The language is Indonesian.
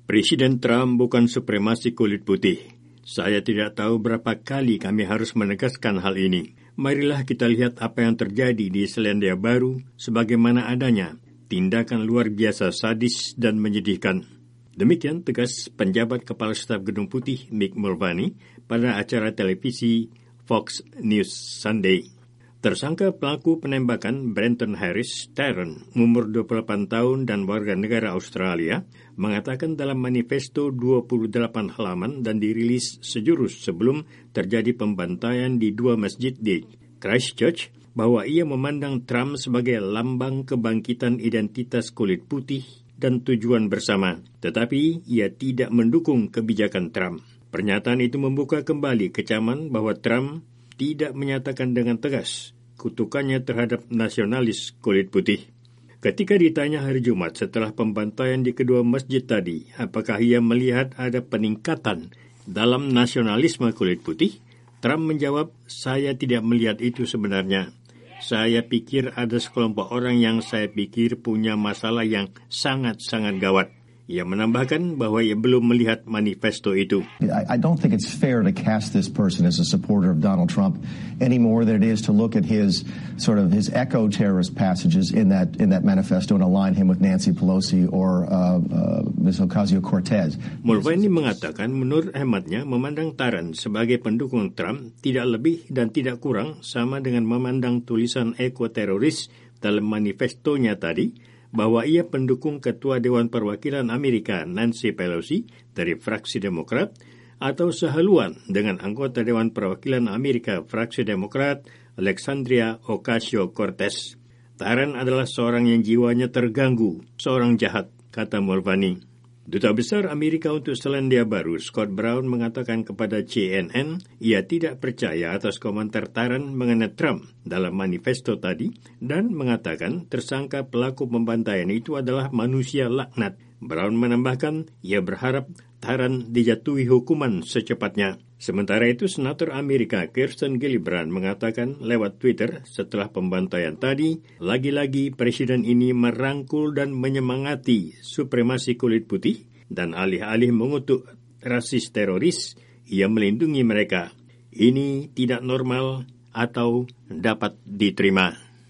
Presiden Trump bukan supremasi kulit putih. Saya tidak tahu berapa kali kami harus menegaskan hal ini. Marilah kita lihat apa yang terjadi di Selandia Baru sebagaimana adanya. Tindakan luar biasa sadis dan menyedihkan. Demikian tegas penjabat Kepala Staf Gedung Putih Mick Mulvaney pada acara televisi Fox News Sunday. Tersangka pelaku penembakan Brenton Harris Tarrant, umur 28 tahun dan warga negara Australia, mengatakan dalam manifesto 28 halaman dan dirilis sejurus sebelum terjadi pembantaian di dua masjid di Christchurch bahwa ia memandang Trump sebagai lambang kebangkitan identitas kulit putih dan tujuan bersama, tetapi ia tidak mendukung kebijakan Trump. Pernyataan itu membuka kembali kecaman bahwa Trump tidak menyatakan dengan tegas kutukannya terhadap nasionalis kulit putih. Ketika ditanya hari Jumat setelah pembantaian di kedua masjid tadi, apakah ia melihat ada peningkatan dalam nasionalisme kulit putih, Trump menjawab, "Saya tidak melihat itu sebenarnya. Saya pikir ada sekelompok orang yang saya pikir punya masalah yang sangat-sangat gawat." Ia menambahkan bahwa ia belum melihat manifesto itu. I don't think it's fair to cast this person as a supporter of Donald Trump any more than it is to look at his eco-terrorist passages in that manifesto and align him with Nancy Pelosi or Ms. Ocasio-Cortez. Mulvaney mengatakan menurut hematnya memandang Tarrant sebagai pendukung Trump tidak lebih dan tidak kurang sama dengan memandang tulisan eco-teroris dalam manifestonya tadi, bahwa ia pendukung Ketua Dewan Perwakilan Amerika Nancy Pelosi dari fraksi Demokrat atau sehaluan dengan anggota Dewan Perwakilan Amerika fraksi Demokrat Alexandria Ocasio-Cortez. Tarrant adalah seorang yang jiwanya terganggu, seorang jahat, kata Mulvaney. Duta Besar Amerika untuk Selandia Baru, Scott Brown, mengatakan kepada CNN ia tidak percaya atas komentar Tarrant mengenai Trump dalam manifesto tadi dan mengatakan tersangka pelaku pembantaian itu adalah manusia laknat. Brown menambahkan ia berharap Tarrant dijatuhi hukuman secepatnya. Sementara itu, Senator Amerika Kirsten Gillibrand mengatakan lewat Twitter setelah pembantaian tadi, lagi-lagi Presiden ini merangkul dan menyemangati supremasi kulit putih dan alih-alih mengutuk rasis teroris, ia melindungi mereka. Ini tidak normal atau dapat diterima.